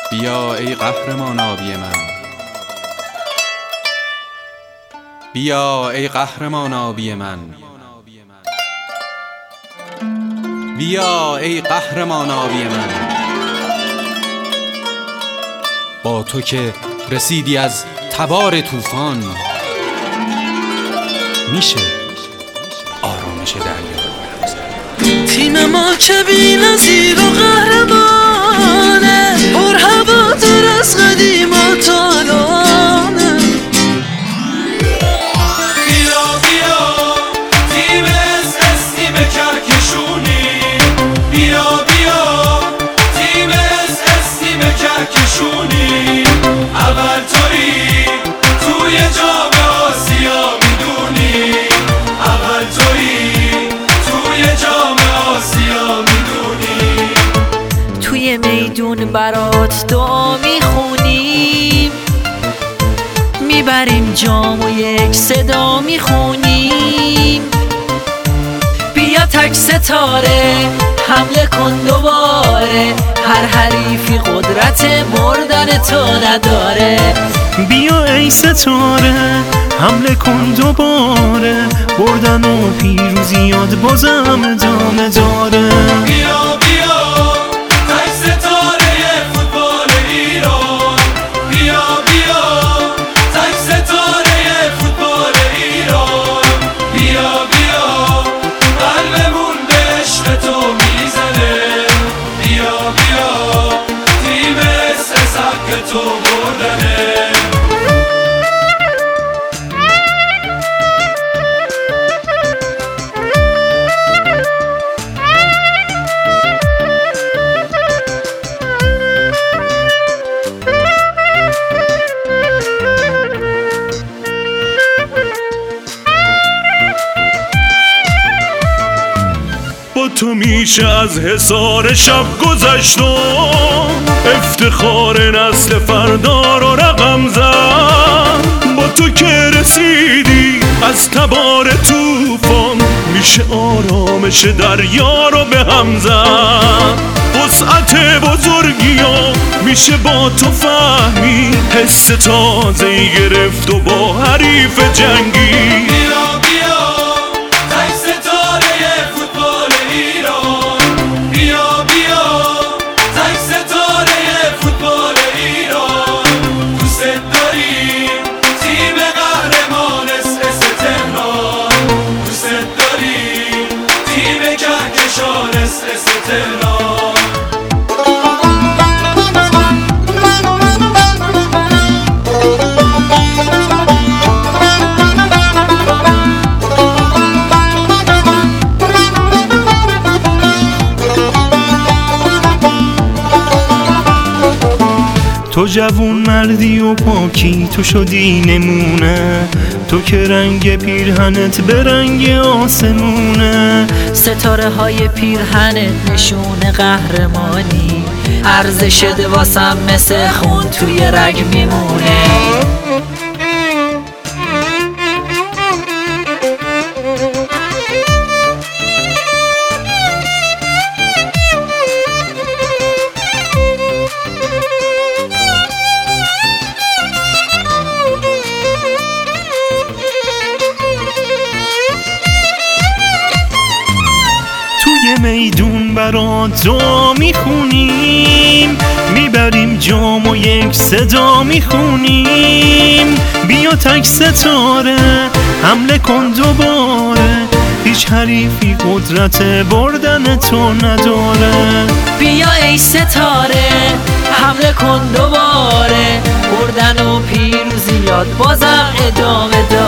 بیا ای قهرمان آبی من، بیا ای قهرمان آبی من، بیا ای قهرمان آبی من. با تو که رسیدی از تبار طوفان، میشه آرامش دریا. تیم ما که بی‌نظیر و قهرمانه، پر هوادار از قدیم و تالانه. بیا بیا تیم SS، تیم کهکشونی. بیا بیا تیم SS، تیم کهکشونی. اول تویی توی جام آسیا میدونی، اول تویی توی جام آسیا میدونی. توی میدون برات دعا میخونیم، میبریم جام و یک صدا میخونیم. بیا تک ستاره حمله کن دوباره، هر حریفی قدرت بردن تو نداره. بیا ای ستاره حمله کن دوباره، بردن و پیروزیات بازم ادامه داره. بیا بیا تک ستاره فوتبال ایران. بیا بیا تک ستاره فوتبال ایران. بیا بیا قلبمون به عشق تو میزنه. بیا بیا تیم SS حق تو بردنه. با تو میشه از حصار شب گذشتم، افتخار نسل فردا رو رقم زد. با تو که رسیدی از تبار طوفان، میشه آرامش دریا رو به هم زد. وسعت بزرگیا میشه با تو فهمی، حس تازه‌ای گرفت و با حریف جنگی. بیا بیا تک ستاره فوتبال ایران. بیا بیا تک ستاره فوتبال ایران. دوست داریم تیم قهرمان SS تهران. دوست داریم تیم کهکشان SS تهران. تو جوون مردی و پاکی، تو شدی نمونه. تو که رنگ پیرهنت به رنگ آسمونه. ستاره های پیرهنت نشون قهرمانی، ارزش واسم مثل خون توی رگ میمونه. میدون برات دعا میخونیم، میبریم جام و یک صدا میخونیم. بیا تک ستاره حمله کن دوباره، هیچ حریفی قدرت بردن تو نداره. بیا ای ستاره حمله کن دوباره، بردن و پیروزیات بازم ادامه داره.